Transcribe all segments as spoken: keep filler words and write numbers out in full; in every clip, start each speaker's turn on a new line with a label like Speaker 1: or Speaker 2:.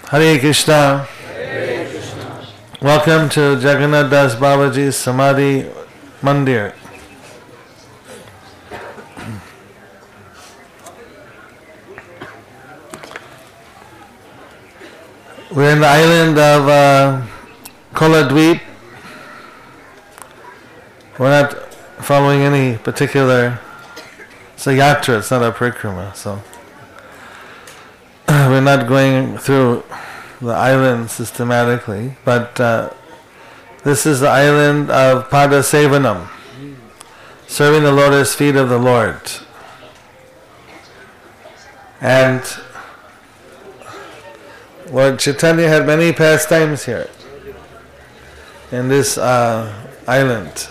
Speaker 1: Hare Krishna.
Speaker 2: Hare Krishna.
Speaker 1: Welcome to Jagannath Das Babaji's Samadhi Mandir. We're in the island of uh, Koladweep. We're not following any particular, it's a yatra, it's not a parikrama, so we're not going through the island systematically, but uh, this is the island of Pada Sevanam, serving the lotus feet of the Lord. And Lord Chaitanya had many pastimes here in this uh, island.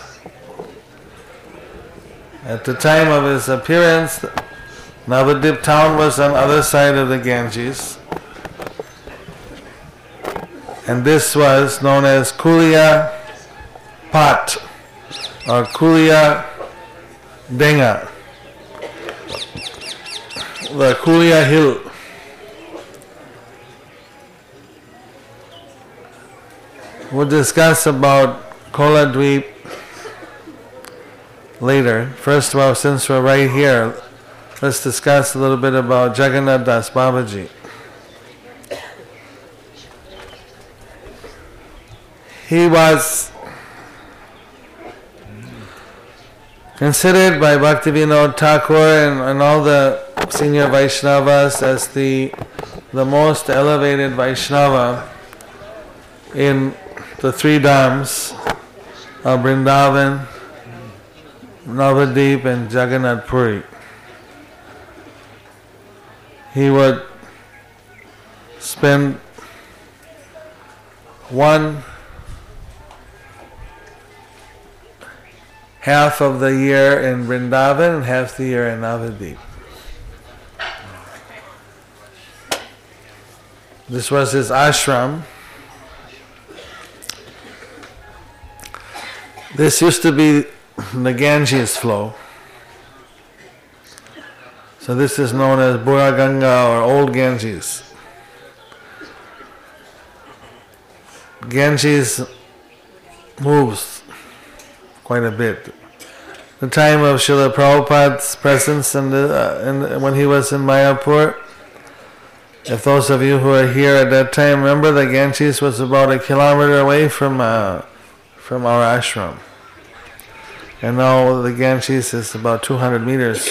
Speaker 1: At the time of his appearance, Navadip town was on the other side of the Ganges, and this was known as Kulia Pat or Kulia Denga, the Kulia hill. We'll discuss about Koladweep later. First of all, since we're right here, let's discuss a little bit about Jagannath Das Babaji. He was considered by Bhaktivinoda Thakur and, and all the senior Vaishnavas as the, the most elevated Vaishnava in the three dhams of Vrindavan, Navadip and Jagannath Puri. He would spend one half of the year in Vrindavan and half the year in Navadip. This was his ashram. This used to be the Ganges flow. So this is known as Bura Ganga or Old Ganges. Ganges moves quite a bit. The time of Srila Prabhupada's presence in the, uh, in the, when he was in Mayapur, if those of you who are here at that time remember, the Ganges was about a kilometer away from uh, from our ashram. And now the Ganges is about two hundred meters.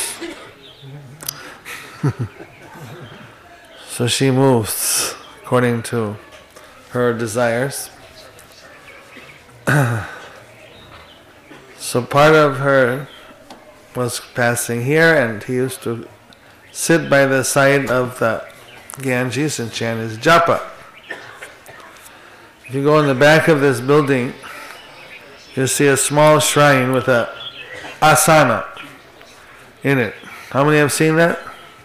Speaker 1: So she moves according to her desires. So part of her was passing here, and he used to sit by the side of the Ganges and chant his japa. If you go in the back of this building, you'll see a small shrine with a asana in it. How many have seen that?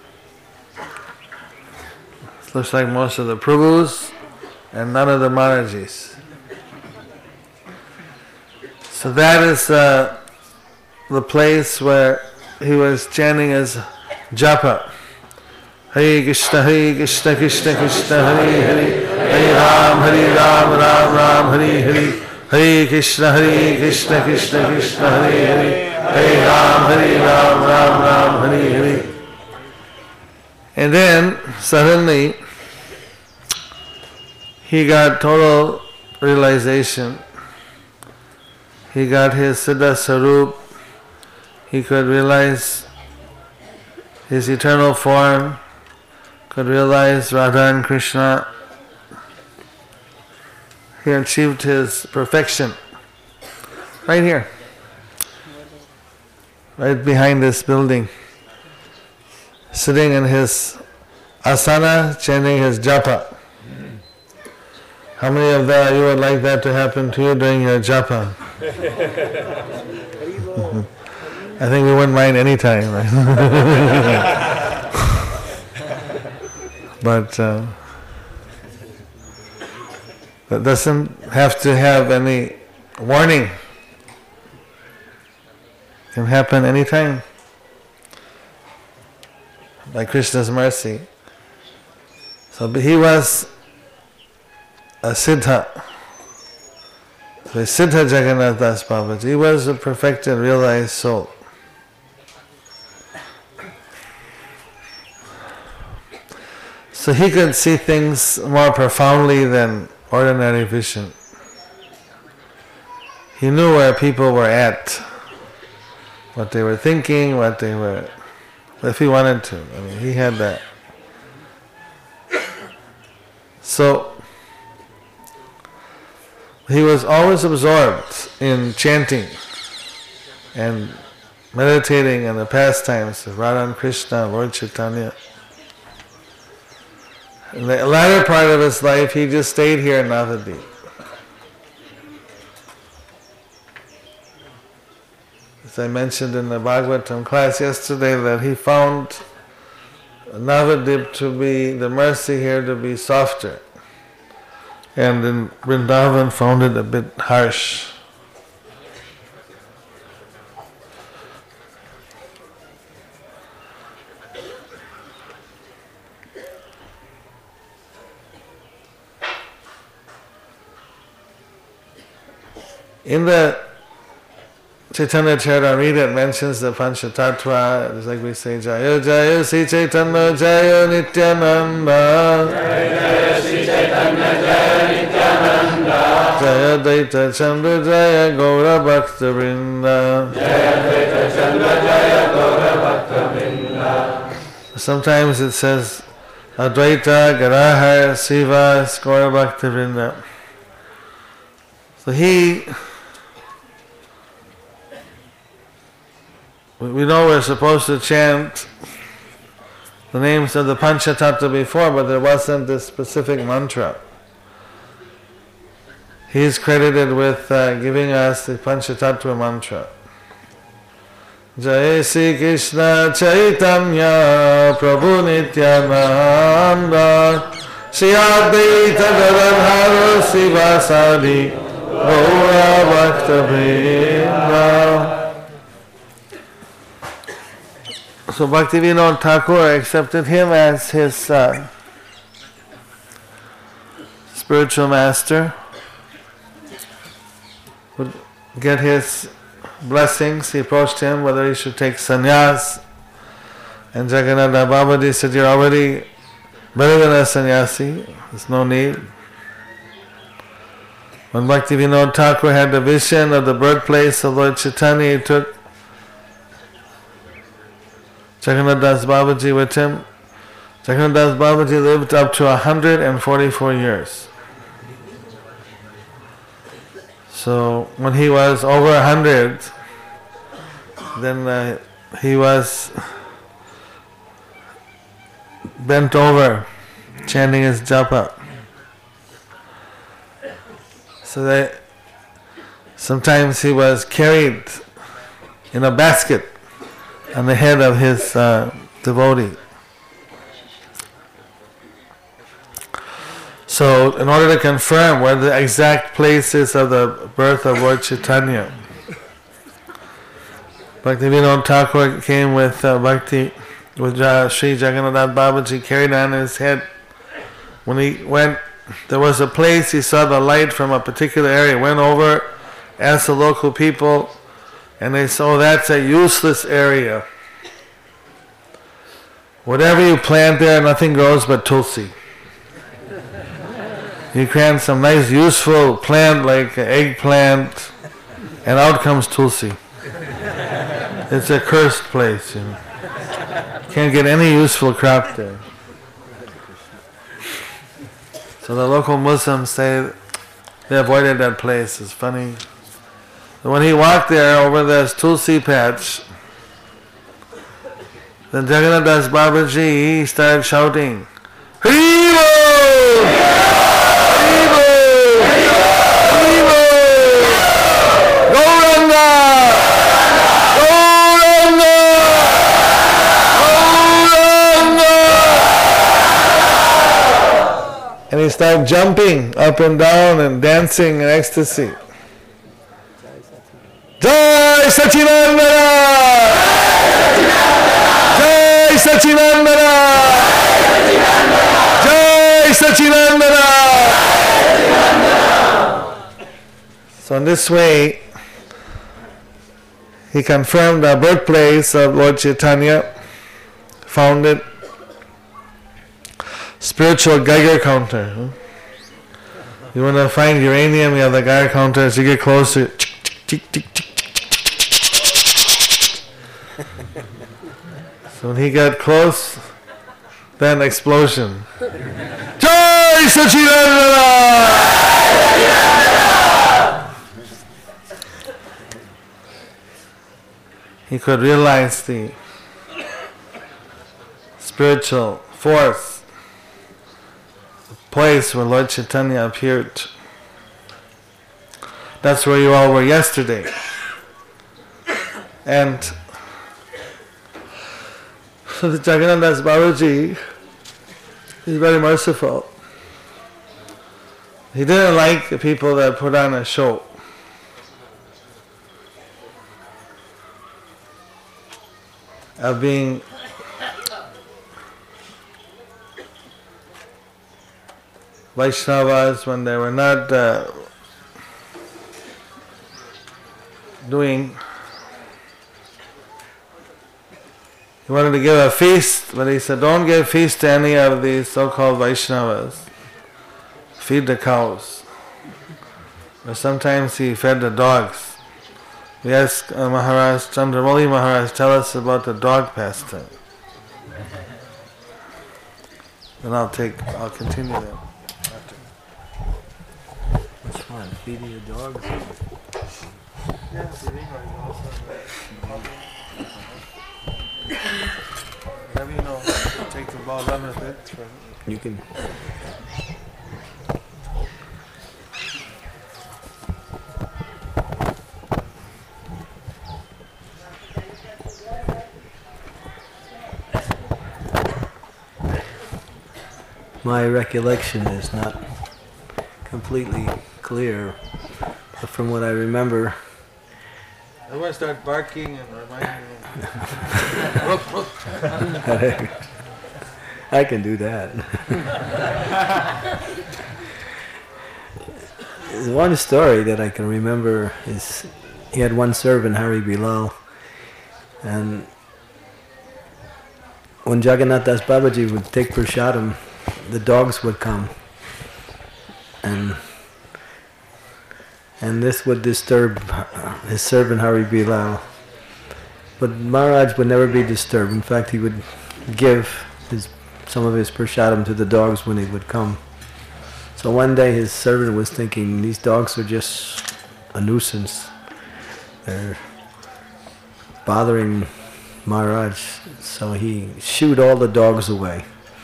Speaker 1: It looks like most of the Prabhus and none of the Maharajis. So that is uh, the place where he was chanting his japa. Hare Krishna, Hare Krishna, Krishna Krishna, Hare Hare, Hare Ram, Hare Ram, Ram Ram, Hare Hare, Hare Krishna, Hare Krishna, Krishna Krishna, Hare Hare, Hare Ram, Hare Ram, Ram Ram, Hare Hare. And then suddenly he got total realization. He got his Siddha Sarup. He could realize his eternal form, could realize Radha and Krishna. He achieved his perfection right here, right behind this building, sitting in his asana, chanting his japa. How many of that you would like that to happen to you during your japa? I think we wouldn't mind any time, right? But uh, that doesn't have to have any warning. It can happen anytime. By Krishna's mercy. So he was a Siddha. So Siddha Jagannath Das Babaji, he was a perfected, realized soul. So he could see things more profoundly than ordinary vision. He knew where people were at, what they were thinking, what they were, if he wanted to. I mean, he had that. So he was always absorbed in chanting and meditating on the pastimes of Radha and Krishna, Lord Chaitanya. In the latter part of his life, he just stayed here in Navadvip. As I mentioned in the Bhagavatam class yesterday, that he found Navadvip to be, the mercy here to be softer. And in Vrindavan found it a bit harsh. In the Chaitanya Charitamrita, it mentions the Panchatattva. It's like we say, Jaya Jaya Sri Chaitanya Jaya Nityananda, Jaya Jaya Sri Chaitanya Jaya Nityananda, Jaya Daita Chandra Jaya Gaura Bhakta Vrinda, Jaya Daita Chandra Jaya Gaura Bhakta Vrinda. Sometimes it says Advaita Garahar Siva Gaura Bhakta Vrinda. So he, we know we're supposed to chant the names of the Panchatattva before, but there wasn't this specific mantra. He's credited with uh, giving us the Panchatattva mantra. Jai Sri Krishna Chaitanya Prabhu Nityananda Shri Advaita Gadadhara Sivasadi Gaura Bhakta Vrinda. So Bhaktivinoda Thakur accepted him as his uh, spiritual master, would get his blessings. He approached him whether he should take sannyas, and Jagannath Babaji said, "You're already better than a sannyasi, there's no need." When Bhaktivinoda Thakur had the vision of the birthplace of Lord Chaitanya, he took Jagannath Das Babaji with him. Jagannath Das Babaji lived up to one hundred forty-four years. So when he was over one hundred, then uh, he was bent over chanting his japa. So that sometimes he was carried in a basket on the head of his uh, devotee. So in order to confirm where the exact place is of the birth of Lord Chaitanya, Bhaktivinoda Thakur came with uh, Bhakti, with uh, Sri Jagannath Babaji carried on his head. When he went, there was a place, he saw the light from a particular area, went over, asked the local people, and they said, "Oh, that's a useless area. Whatever you plant there, nothing grows but tulsi. You plant some nice useful plant like an eggplant, and out comes tulsi. It's a cursed place, you know. Can't get any useful crop there." So the local Muslims say they avoided that place. It's funny. When he walked there over this tulsi patch, then Jagannath Das Babaji, he started shouting, "Haribo! Haribo! Haribo! Gauranga! Gauranga! Gauranga!" And he started jumping up and down and dancing in ecstasy. Jai Sachinandana! Jai Sachinandana! Jai Sachinandana! So in this way, he confirmed the birthplace of Lord Chaitanya, founded spiritual Geiger counter. Huh? You want to find uranium, you have the Geiger counter. As you get closer, so when he got close, then explosion. Jai Satchidananda! He could realize the spiritual force, the place where Lord Chaitanya appeared. That's where you all were yesterday. And so the Jagannath Das Babaji is very merciful. He didn't like the people that put on a show. Of being Vaishnavas when they were not uh, doing. He wanted to give a feast, but he said, don't give feast to any of these so-called Vaishnavas. Feed the cows. Or sometimes he fed the dogs. We asked uh, Maharaj, Chandramauli Maharaj, tell us about the dog pastime. Then I'll take, I'll continue that.
Speaker 3: Which one? Feeding the dogs?
Speaker 1: Yeah, feeding also. Whatever you know, take the ball, run with it.
Speaker 3: You can. My recollection is not completely clear, but from what I remember,
Speaker 1: I want to start barking and reminding you.
Speaker 3: I can do that. One story that I can remember is he had one servant, Hari Bilal, and when Jagannath Das Babaji would take prasadam, the dogs would come, and and this would disturb his servant Hari Bilal. But Maharaj would never be disturbed. In fact, he would give his some of his prasadam to the dogs when he would come. So one day his servant was thinking, these dogs are just a nuisance. They're bothering Maharaj. So he shooed all the dogs away.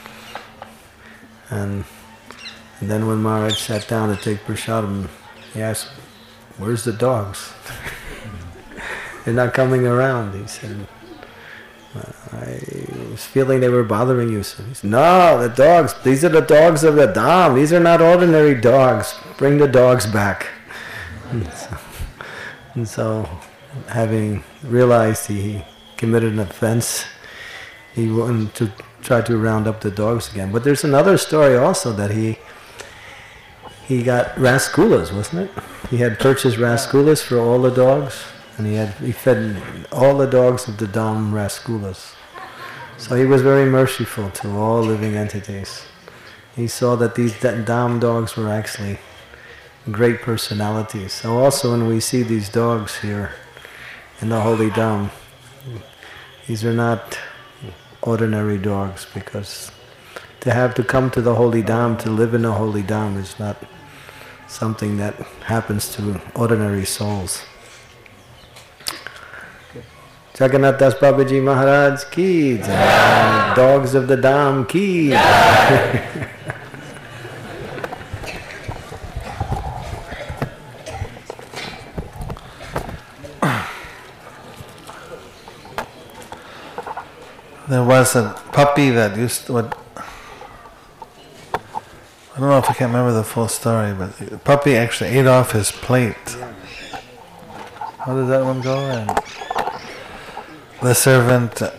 Speaker 3: And, and then when Maharaj sat down to take prasadam, he asked, where's the dogs? They're not coming around. He said, I was feeling they were bothering you. So he said, no, the dogs, these are the dogs of the Dham. These are not ordinary dogs. Bring the dogs back. And so, and so having realized he committed an offense, he wanted to try to round up the dogs again. But there's another story also that he he got rasgulas, wasn't it? He had purchased rasgulas for all the dogs, and he had he fed all the dogs of the Dham rasgulas. So he was very merciful to all living entities. He saw that these Dham dogs were actually great personalities. So also when we see these dogs here in the Holy Dham, these are not ordinary dogs, because to have to come to the Holy Dham, to live in the Holy Dham, is not something that happens to ordinary souls. Jagannath Das Babaji Maharaj ki jai. Dogs of the Dham ki jai.
Speaker 1: There was a puppy that used to, what, I don't know if I can remember the full story, but the puppy actually ate off his plate. How does that one go? And the servant, uh,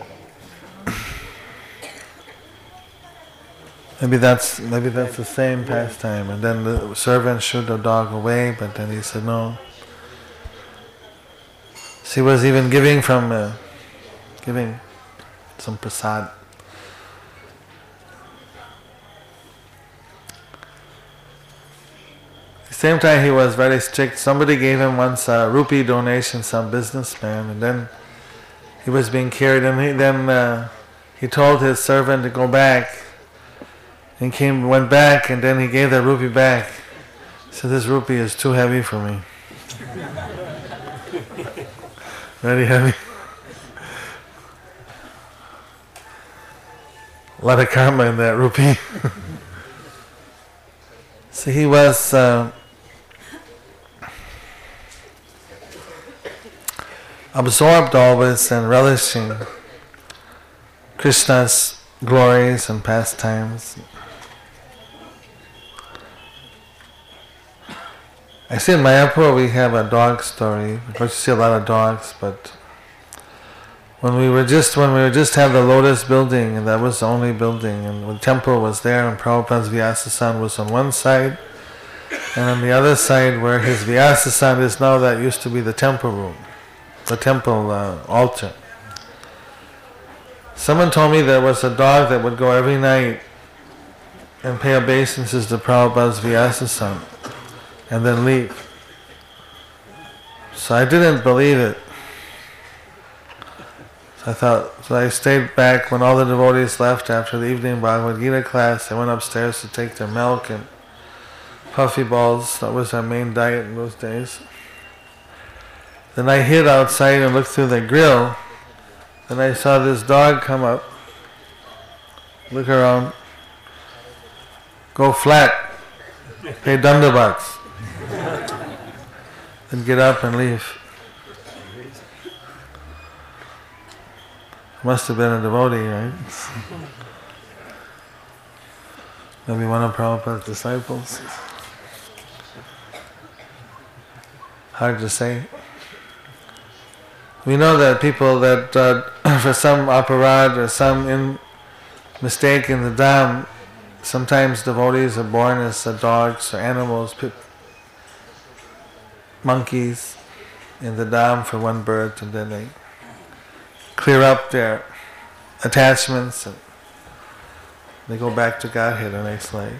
Speaker 1: maybe that's maybe that's the same pastime. And then the servant shooed the dog away, but then he said, no, She was even giving from, uh, giving some prasad. At the same time, he was very strict. Somebody gave him once a rupee donation, some businessman, and then he was being carried, and he, then uh, he told his servant to go back. And came, went back, and then he gave the rupee back. He said, "This rupee is too heavy for me." Very heavy. A lot of karma in that rupee. So he was uh, absorbed always and relishing Krishna's glories and pastimes. I see in Mayapur we have a dog story. Of course, you see a lot of dogs, but when we were just when we were just had the Lotus building, and that was the only building, and the temple was there, and Prabhupada's Vyasasana was on one side, and on the other side where his Vyasasana is now, that used to be the temple room, the temple uh, altar. Someone told me there was a dog that would go every night and pay obeisances to Prabhupada's Vyasasana and then leave. So I didn't believe it. So I thought, so I stayed back when all the devotees left after the evening Bhagavad Gita class. I went upstairs to take their milk and puffy balls. That was our main diet in those days. Then I hid outside and looked through the grill. Then I saw this dog come up, look around, go flat, pay dandavats, then get up and leave. Must have been a devotee, right? Maybe one of Prabhupada's disciples. Hard to say. We know that people that uh, for some aparad or some in mistake in the dham, sometimes devotees are born as uh, dogs or animals, p- monkeys in the dham for one birth, and then they clear up their attachments and they go back to Godhead the next life.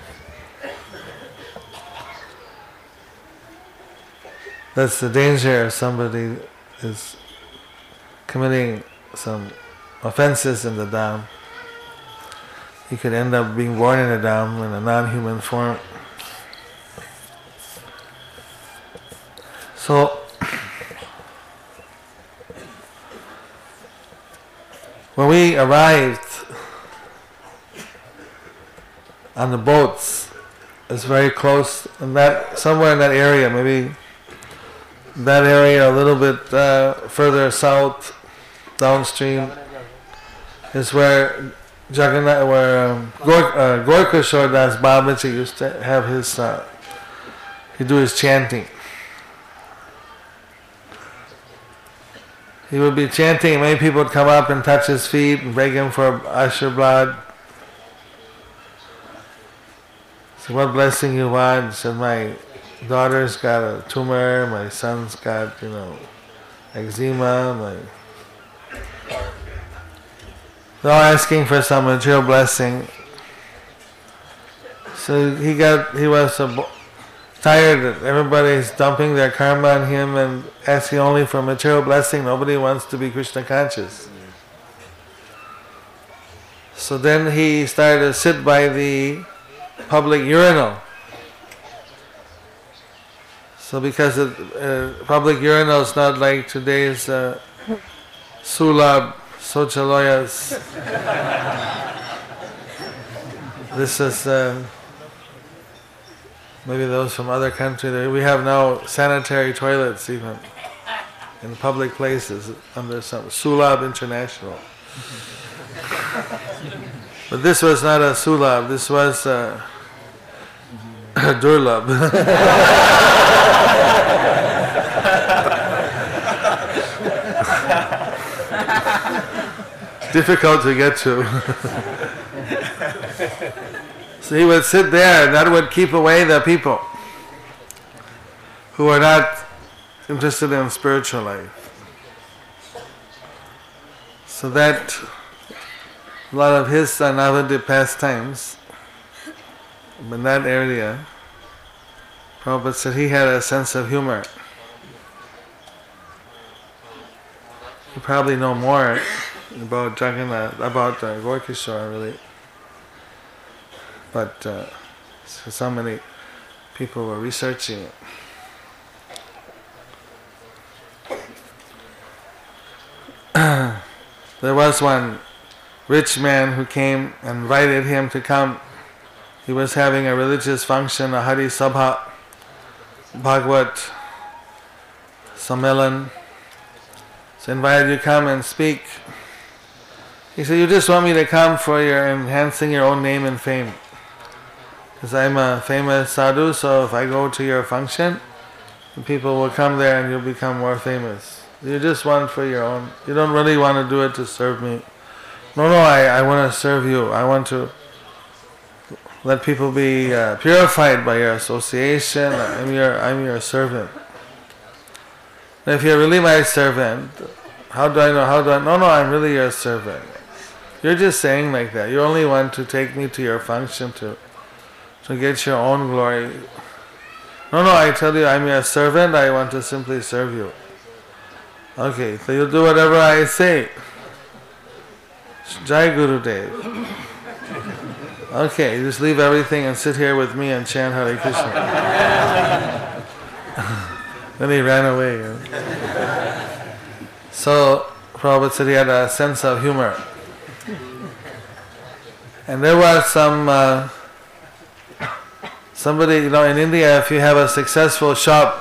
Speaker 1: That's the danger if somebody is committing some offenses in the dham. He could end up being born in a dham in a non-human form. So, when we arrived on the boats, it's very close, and that somewhere in that area, maybe that area a little bit uh, further south, downstream, is where Jagannath, where um, Gor- uh, Gorkashore Das Babaji used to have his, uh, he'd do his chanting. He would be chanting, and many people would come up and touch his feet and beg him for Ashirblad. So what blessing you want? He said, my daughter's got a tumor, my son's got, you know, eczema, my... They're all asking for some material blessing. So he got, he was a, tired that everybody's dumping their karma on him and asking only for material blessing. Nobody wants to be Krishna conscious. So then he started to sit by the public urinal. So because the uh, public urinal is not like today's uh, sulab, Sochalayas. This is uh, maybe those from other countries. We have now sanitary toilets even in public places under some Sulab International. But this was not a Sulab. This was uh, Durlab. Difficult to get to. So he would sit there, and that would keep away the people who are not interested in spiritual life. So that a lot of his Navadip pastimes in that area, Prabhupada said he had a sense of humor. You probably know more about Jagannath, about uh, Gaura-Kishora really, but uh, so, so many people were researching it. There was one rich man who came and invited him to come. He was having a religious function, a Hari Sabha, Bhagavad Sammelan. So invited you to come and speak. He said, you just want me to come for your enhancing your own name and fame. Because I'm a famous sadhu, so if I go to your function, people will come there and you'll become more famous. You just want for your own. You don't really want to do it to serve me. No, no, I, I want to serve you. I want to let people be uh, purified by your association. I'm your, I'm your servant. And if you're really my servant, how do I know? How do I? No, no, I'm really your servant. You're just saying like that. You only want to take me to your function to, to get your own glory. No, no, I tell you, I'm your servant. I want to simply serve you. Okay, so you'll do whatever I say. Jai Gurudev. Okay, you just leave everything and sit here with me and chant Hare Krishna. Then he ran away. You know. So Prabhupada said he had a sense of humor. And there was some uh, somebody, you know, in India, if you have a successful shop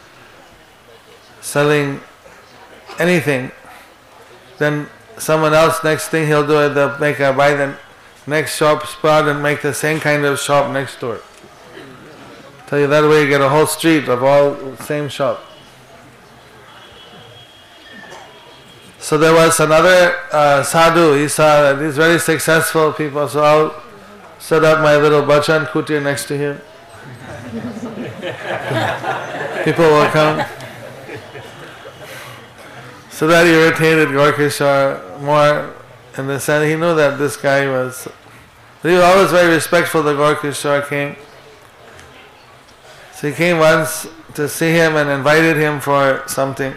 Speaker 1: selling anything, then someone else, next thing he'll do it, they'll make a buy the next shop spot and make the same kind of shop next door. Tell you that way you get a whole street of all same shop. So there was another uh, sadhu, he saw that these very successful people, so I'll set up my little bhajan kutir next to him. People will come. So that irritated Gaura-Kishora more, in the sense he knew that this guy was, he was always very respectful that Gaura-Kishora came. So he came once to see him and invited him for something.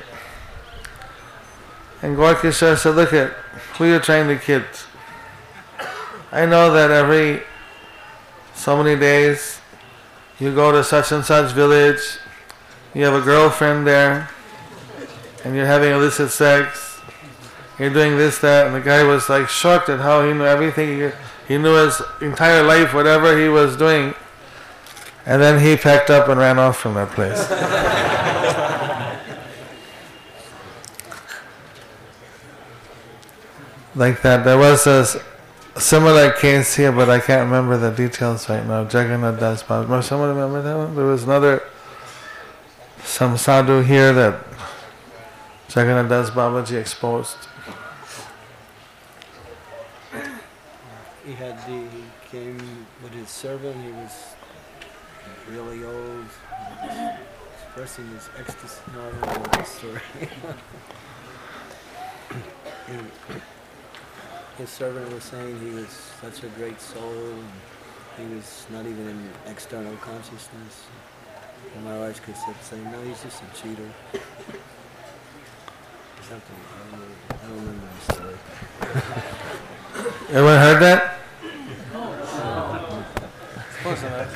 Speaker 1: And Gaura-Kishora said, look at, who you're trying to kid? I know that every so many days you go to such and such village, you have a girlfriend there, and you're having illicit sex, you're doing this, that, and the guy was like shocked at how he knew everything, he, he knew his entire life, whatever he was doing, and then he packed up and ran off from that place. Like that. There was a similar case here, but I can't remember the details right now. Jagannath Das Babaji. Someone remember that one? There was another, some sadhu here that Jagannath Das Babaji exposed.
Speaker 3: He had the, he came with his servant, he was really old, he was expressing his ecstasy. No, I don't know the story. And his servant was saying he was such a great soul, and he was not even in external consciousness. And my wife could kept saying, no, he's just a cheater. Something, I don't, know, I don't remember the story.
Speaker 1: Everyone heard that?
Speaker 3: Close enough.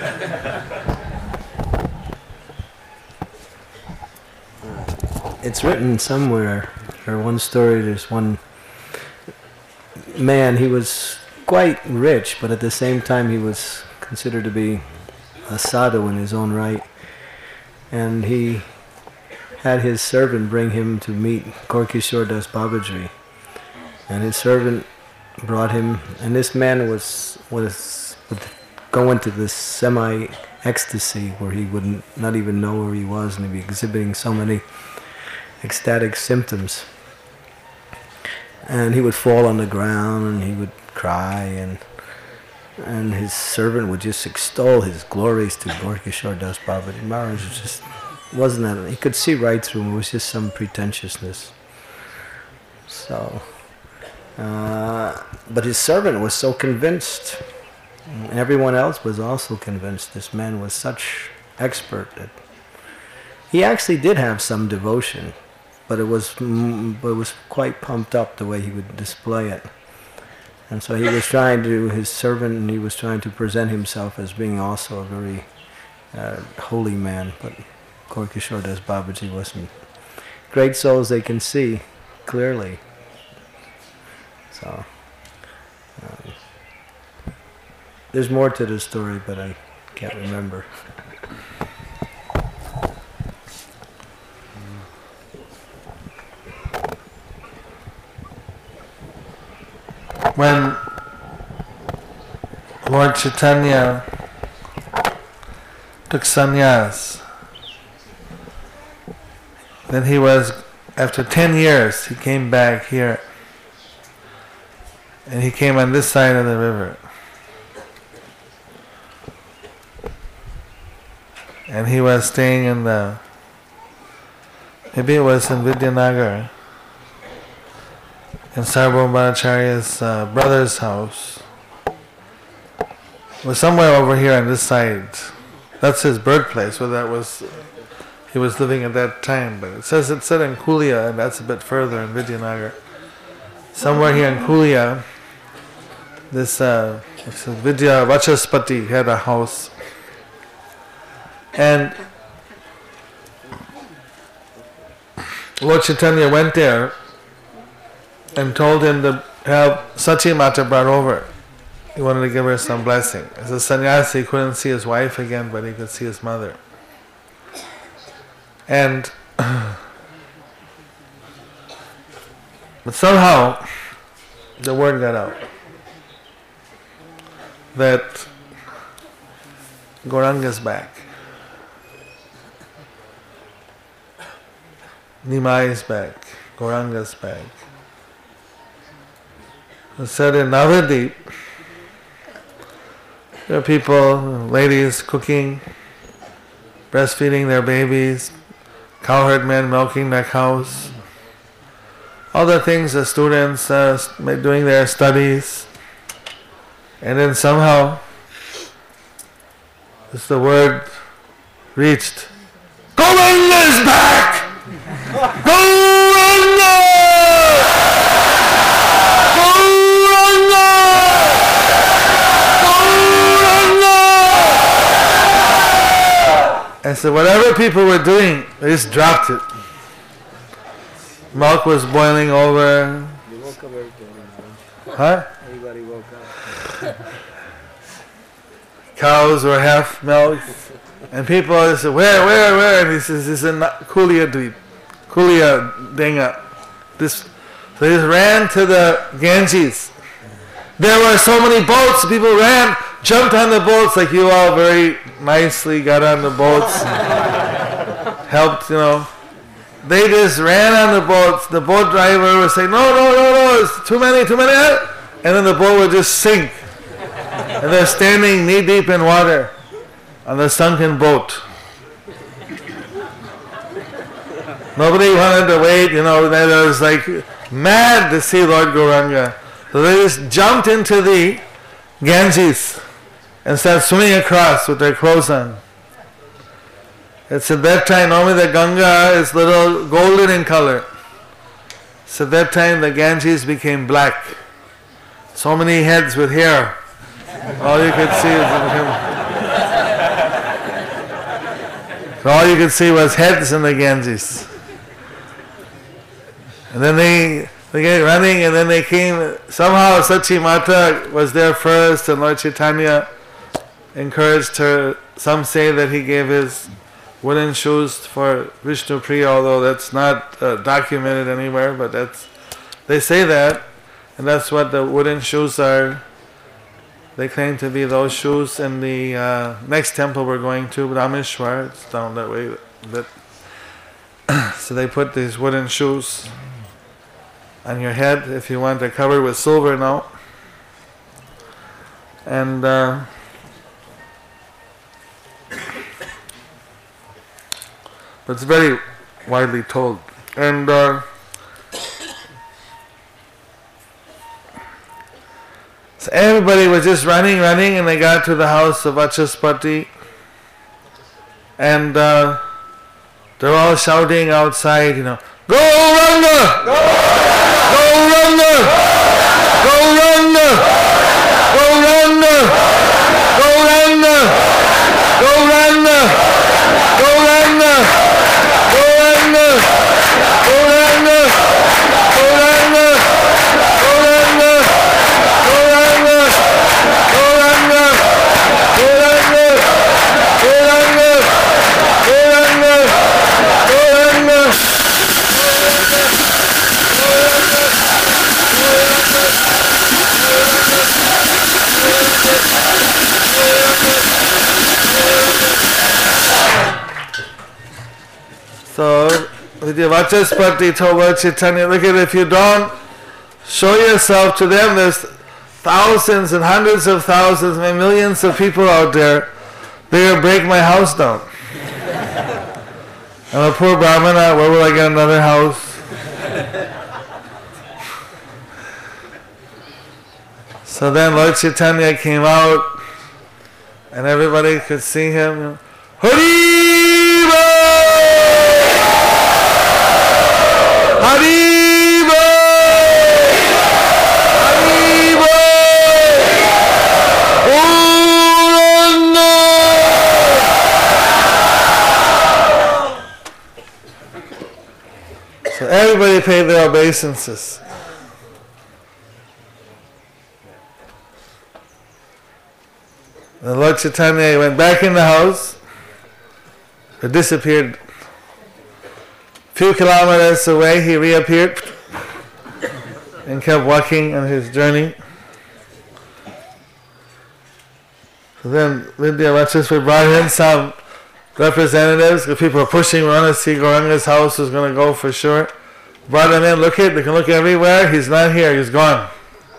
Speaker 3: It's written somewhere, or one story, there's one man, he was quite rich, but at the same time he was considered to be a sadhu in his own right. And he had his servant bring him to meet Gaura-Kishora Das Babaji. And his servant brought him, and this man was, was would go into this semi-ecstasy where he would not even know where he was, and he'd be exhibiting so many ecstatic symptoms. And he would fall on the ground and he would cry, and and his servant would just extol his glories to Gaura-Kishora Das Babaji. Maharaj just wasn't that, he could see right through him, it was just some pretentiousness. So Uh, but his servant was so convinced, and everyone else was also convinced this man was such expert that he actually did have some devotion, but it was mm, but it was quite pumped up the way he would display it. And so he was trying to, his servant, and he was trying to present himself as being also a very uh, holy man, but Gaura Das Babaji wasn't. Great souls they can see clearly. So, um, there's more to the story, but I can't remember.
Speaker 1: When Lord Chaitanya took sannyas, then he was, after ten years, he came back here. And he came on this side of the river. And he was staying in the, maybe it was in Vidyanagar, in Sarvabhaumacharya's uh, brother's house. It was somewhere over here on this side. That's his birthplace, where that was, he was living at that time. But it says it said in Kulia, and that's a bit further in Vidyanagar. Somewhere here in Kulia, this uh, Vidya Vachaspati had a house. And Lord Chaitanya went there and told him to have Sachi Mata brought over. He wanted to give her some blessing. As a sannyasi, he couldn't see his wife again, but he could see his mother. And but somehow the word got out that Gauranga's back. Nimai is back. Gauranga's back. It said in Navadip, there are people, ladies cooking, breastfeeding their babies, cowherd men milking their cows, all the things the students uh, doing their studies. And then somehow, as the word reached, Gauranga is back! Gauranga! Gauranga! Gauranga! And so whatever people were doing, they just dropped it. Milk was boiling over.
Speaker 3: You woke up everybody.
Speaker 1: Huh?
Speaker 3: Everybody woke up.
Speaker 1: Cows were half milked, and people said, "Where, where, where?" And he says, "This is in Kulia Dweep, Kulia Denga." This, so they just ran to the Ganges. There were so many boats. People ran, jumped on the boats, like you all very nicely got on the boats, helped, you know. They just ran on the boats. The boat driver would say, "No, no, no, no! It's too many, too many!" And then the boat would just sink. And they're standing knee deep in water on the sunken boat. Nobody wanted to wait, you know, they was like mad to see Lord Gauranga. So they just jumped into the Ganges and started swimming across with their clothes on. It's at that time, normally the Ganga is little golden in color. So at that time the Ganges became black. So many heads with hair. All you could see was so all you could see was heads in the Ganges. And then they they get running, and then they came. Somehow Sachi Mata was there first, and Lord Chaitanya encouraged her. Some say that he gave his wooden shoes for Vishnu Priya, although that's not uh, documented anywhere. But that's they say that, and that's what the wooden shoes are. They claim to be those shoes in the uh, next temple we're going to, Rameshwar. It's down that way. But so they put these wooden shoes on your head if you want to cover with silver now. And uh, but it's very widely told. And uh, So everybody was just running, running, and they got to the house of Vachaspati, and uh, they're all shouting outside, you know, Gauranga! Gauranga! Gauranga! Gauranga! Gauranga! Gauranga! Gauranga! Gauranga! Gauranga! Gauranga! Gauranga! Gauranga! Gauranga! Gauranga! Gauranga! Gauranga! Gauranga! So, with your Vachaspati told Lord Chaitanya, look at it, if you don't show yourself to them, there's thousands and hundreds of thousands, and millions of people out there, they're going to break my house down. I'm a poor Brahmana, where will I get another house? So then Lord Chaitanya came out, and everybody could see him. Haribo! Haribo! Haribo! So everybody paid their obeisances. The Lord Chaitanya went back in the house, but disappeared. A few kilometers away, he reappeared and kept walking on his journey. So then Vindhya Vachaspati brought in some representatives, the people are pushing around to see Gauranga's house is going to go for sure. Brought them in, look at, they can look everywhere, he's not here, he's gone.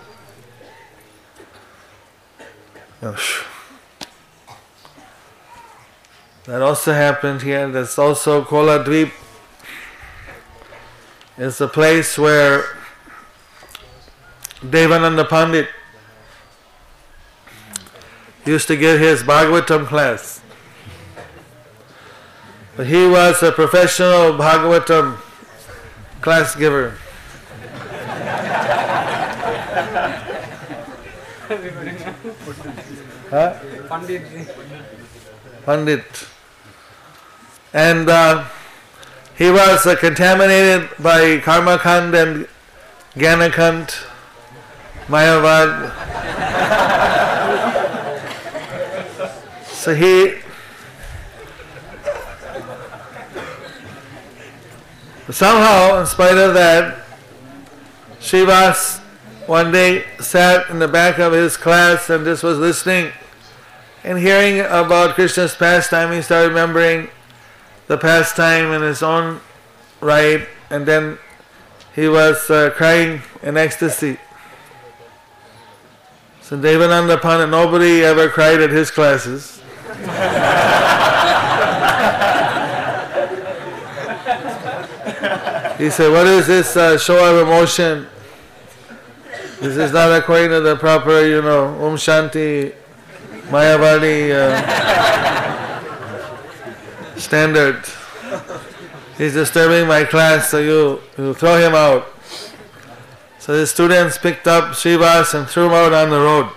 Speaker 1: Oh, that also happened here. That's also Koladvip. It's a place where Devananda Pandit used to give his Bhagavatam class. But he was a professional Bhagavatam class giver. Huh?
Speaker 2: Pandit.
Speaker 1: Pandit. And uh, he was uh, contaminated by Karmakand and Gyanakand, Mayavad. So he somehow, in spite of that, Srivas one day sat in the back of his class and just was listening and hearing about Krishna's pastime. He started remembering the pastime in his own right, and then he was uh, crying in ecstasy. So Devananda Pandit, nobody ever cried at his classes. He said, what is this uh, show of emotion? This is not according to the proper, you know, Om Shanti, Mayavadi uh, standard. He's disturbing my class, so you, you throw him out. So the students picked up Srivas and threw him out on the road.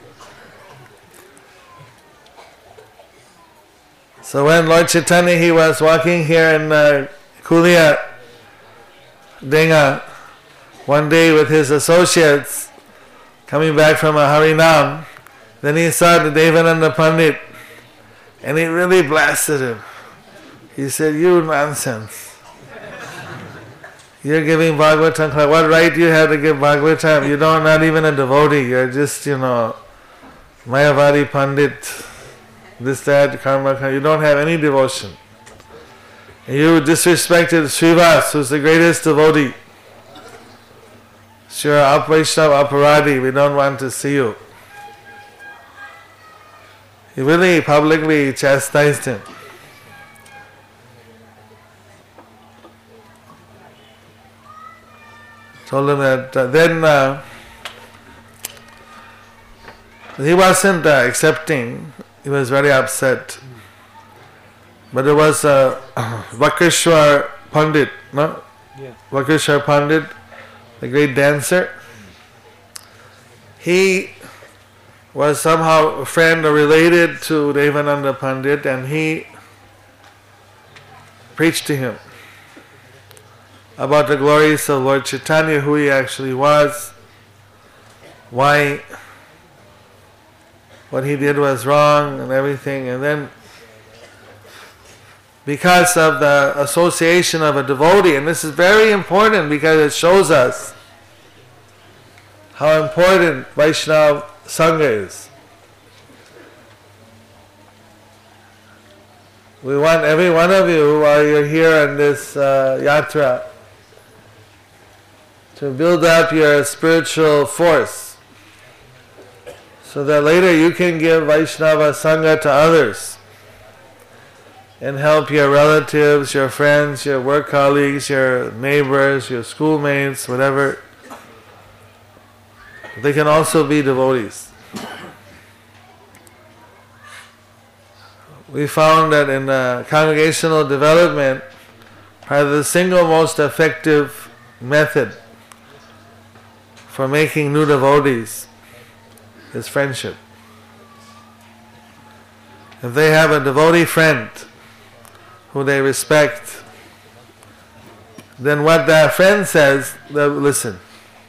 Speaker 1: So when Lord Chaitanya, he was walking here in uh, Kulia, Denga, one day with his associates, coming back from a Harinam, then he saw the Devananda Pandit, and he really blasted him. He said, you nonsense. You're giving Bhagavatam class. What right do you have to give Bhagavatam? You don't, not even a devotee. You're just, you know, Mayavadi Pandit, this, that, karma. You don't have any devotion. And you disrespected Srivas, who's the greatest devotee. Sure, Apvaishnav Aparadi, we don't want to see you. He really publicly chastised him. Told him that uh, then uh, He wasn't uh, accepting. He was very upset. But there was a uh, Vakreshwar Pandit, no?
Speaker 2: Yeah.
Speaker 1: Vakreshwar Pandit, the great dancer. He was somehow a friend or related to Devananda Pandit, and he preached to him about the glories of Lord Chaitanya, who he actually was, why what he did was wrong and everything. And then because of the association of a devotee, and this is very important because it shows us how important Vaishnava Sangha is. We want every one of you, while you're here in this uh, yatra, to build up your spiritual force so that later you can give Vaishnava Sangha to others and help your relatives, your friends, your work colleagues, your neighbors, your schoolmates, whatever. They can also be devotees. We found that in uh, congregational development, probably the single most effective method for making new devotees is friendship. If they have a devotee friend who they respect, then what that friend says, they'll listen.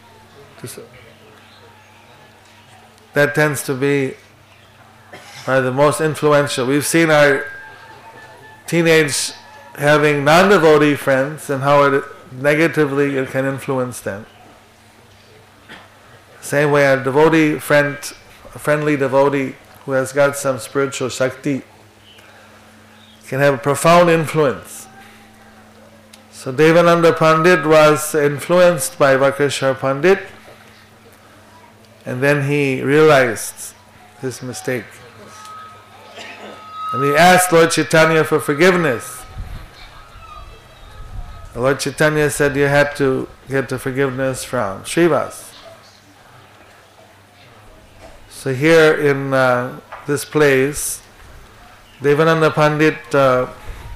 Speaker 1: That tends to be uh, the most influential. We've seen our teenage having non-devotee friends and how it negatively it can influence them. Same way a devotee friend, a friendly devotee who has got some spiritual shakti can have a profound influence. So Devananda Pandit was influenced by Vakreshwar Pandit, and then he realized his mistake. And he asked Lord Chaitanya for forgiveness. Lord Chaitanya said you had to get the forgiveness from Srivas. So here in uh, this place, Devananda Pandit uh,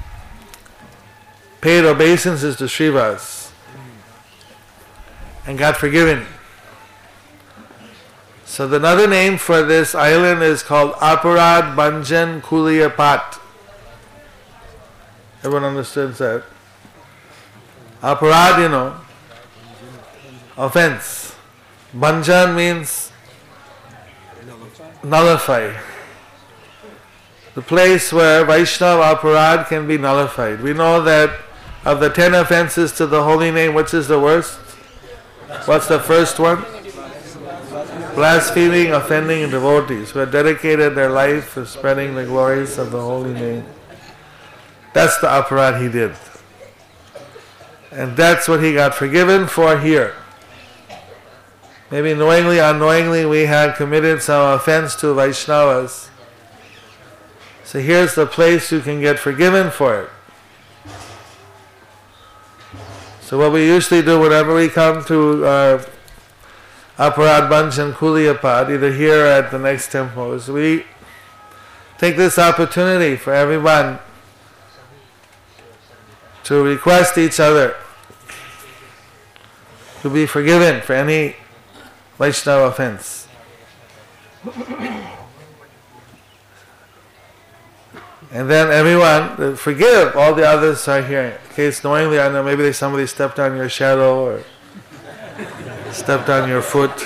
Speaker 1: paid obeisances to Srivas and got forgiven. So the another name for this island is called Aparad Bhanjan Kuliya Pat. Everyone understands that? Aparad, you know, offense. Bhanjan means nullify. The place where Vaishnava Aparad can be nullified. We know that of the ten offenses to the holy name, which is the worst? What's the first one? Blaspheming, offending devotees who have dedicated their life for spreading the glories of the holy name. That's the aparad he did. And that's what he got forgiven for here. Maybe knowingly, unknowingly, we had committed some offense to Vaishnavas. So here's the place you can get forgiven for it. So what we usually do whenever we come to uh, Aparad Bhanjan Kuliya Pat, either here or at the next temple, is we take this opportunity for everyone to request each other to be forgiven for any Vaishnava offense. And then everyone, forgive all the others are here. In case knowingly, I know maybe somebody stepped on your shadow or stepped on your foot.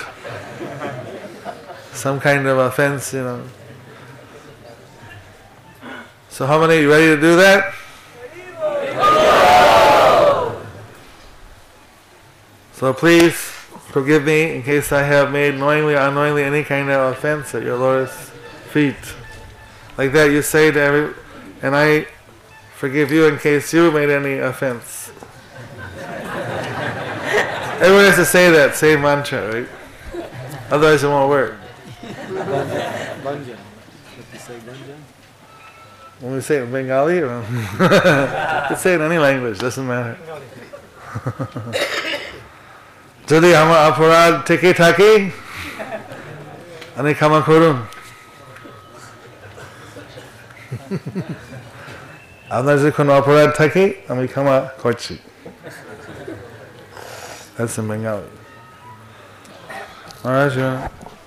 Speaker 1: Some kind of offense, you know. So how many are you ready to do that? So please forgive me in case I have made knowingly or unknowingly any kind of offense at your Lord's feet. Like that you say to every, and I forgive you in case you made any offense. Everyone has to say that same mantra, right? Otherwise it won't work.
Speaker 2: Bhanjan. What you say, Bhanjan?
Speaker 1: When we say it in Bengali, or you can say it in any language, doesn't matter. যদি আমার অপরাধ থেকে থাকে Ani kama kurun. আপনার যে কোনো অপরাধ থাকে আমি ক্ষমা করছি. That's in Bengali. Alright, yeah.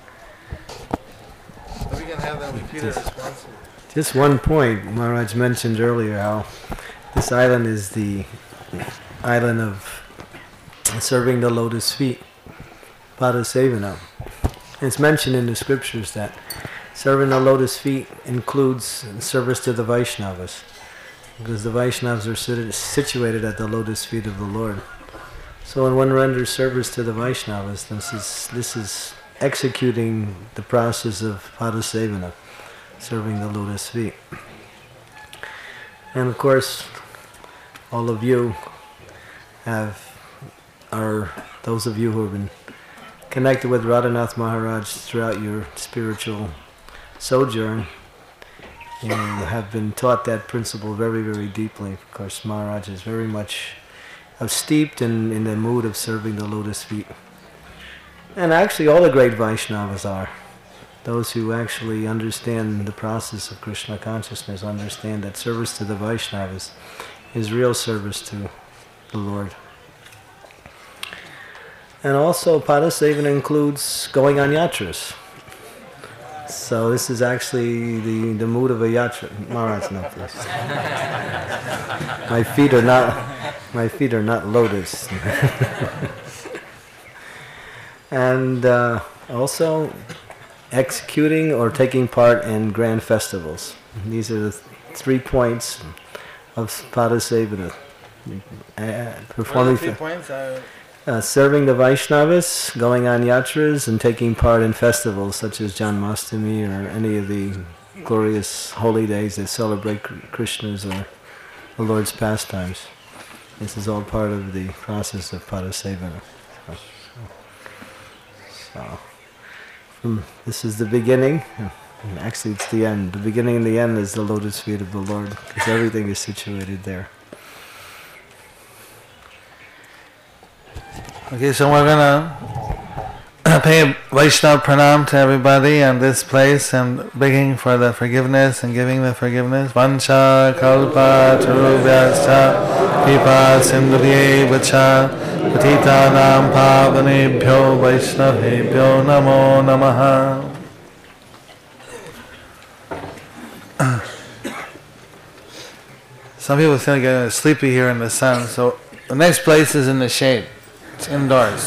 Speaker 1: We can have them repeat it responsibly.
Speaker 3: Just one point, Maharaj mentioned earlier how this island is the island of serving the lotus feet, Padasevana. It's mentioned in the scriptures that serving the lotus feet includes service to the Vaishnavas, because the Vaishnavas are situated at the lotus feet of the Lord. So when one renders service to the Vaishnavas, this is this is executing the process of Padasevana, serving the lotus feet. And of course, all of you have are those of you who have been connected with Radhanath Maharaj throughout your spiritual sojourn. You have been taught that principle very, very deeply. Of course, Maharaj is very much uh, steeped in, in the mood of serving the lotus feet. And actually all the great Vaishnavas are. Those who actually understand the process of Krishna consciousness understand that service to the Vaishnavas is real service to the Lord. And also Padasevana includes going on yatras. So this is actually the, the mood of a yatra. Maharaj, no, please. My feet are not my feet are not lotus. And uh, also executing or taking part in grand festivals. These are the three points of Padasevana. Uh, performing
Speaker 1: What are the three points? Uh,
Speaker 3: Uh, serving the Vaishnavas, going on yatras, and taking part in festivals such as Janmashtami or any of the glorious holy days that celebrate Krishna's or the Lord's pastimes. This is all part of the process of Padasevana. So, so from, this is the beginning. Actually, it's the end. The beginning and the end is the lotus feet of the Lord, because everything is situated there.
Speaker 1: Okay, so we're gonna pay Vaishnav pranam to everybody in this place and begging for the forgiveness and giving the forgiveness. Vancha kalpa tarubhyascha kripa sindhubhyevacha patita nam pavanebhyo vaishnavebhyo namo namaha. Some people think get sleepy here in the sun, so the next place is in the shade. It's indoors.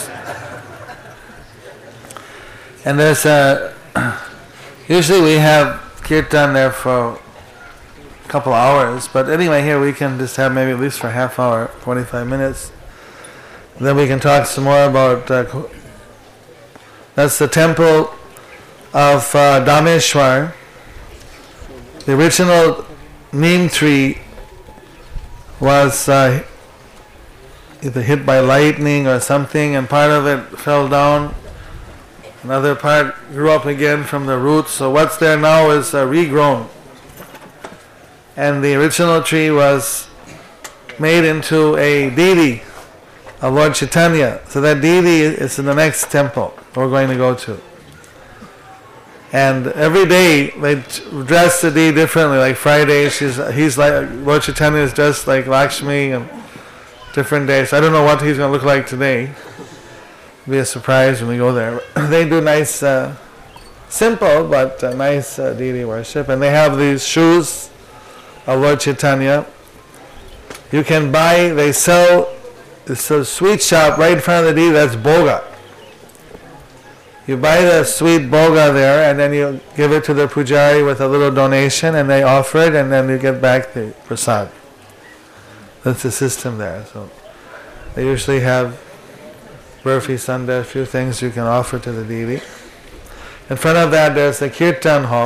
Speaker 1: And there's a, usually we have kirtan there for a couple hours, but anyway here we can just have maybe at least for a half hour, forty-five minutes. Then we can talk some more about, uh, that's the temple of uh, Dameshwar. The original neem tree was uh, either hit by lightning or something, and part of it fell down. Another part grew up again from the roots. So what's there now is uh, regrown. And the original tree was made into a deity of Lord Chaitanya. So that deity is in the next temple we're going to go to. And every day they dress the deity differently. Like Friday, she's he's like Lord Chaitanya is dressed like Lakshmi, and different days. I don't know what he's going to look like today. It'll be a surprise when we go there. They do nice, uh, simple but uh, nice uh, deity worship, and they have these shoes of Lord Chaitanya. You can buy. They sell. It's a sweet shop right in front of the deity. That's boga. You buy the sweet boga there, and then you give it to the pujari with a little donation, and they offer it, and then you get back the prasad. That's the system there. So they usually have burfi, sundae, a few things you can offer to the deity. In front of that there's the kirtan hall.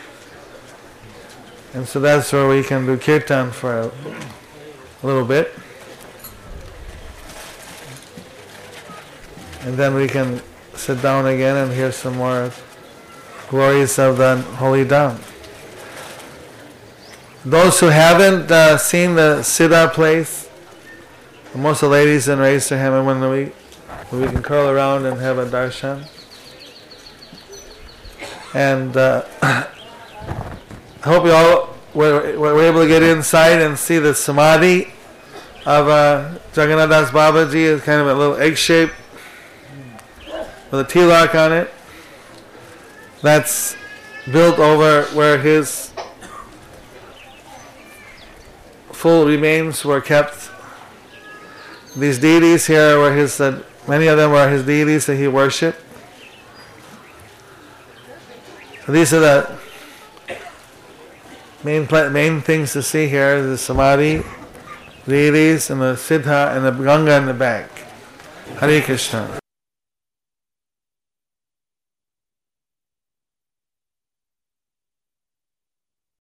Speaker 1: And so that's where we can do kirtan for a, a little bit. And then we can sit down again and hear some more glories of the holy Dham. Those who haven't uh, seen the Siddha place, most of the ladies then raise their hand, and when we, when we can curl around and have a darshan. And uh, I hope you all were, were able to get inside and see the samadhi of uh, Jagannath Das Babaji. It's kind of a little egg shape with a tilak on it. That's built over where his full remains were kept. These deities here were his, uh, many of them were his deities that he worshipped. So these are the main main things to see here: the samadhi, deities, and the siddha, and the Ganga in the back. Hare Krishna.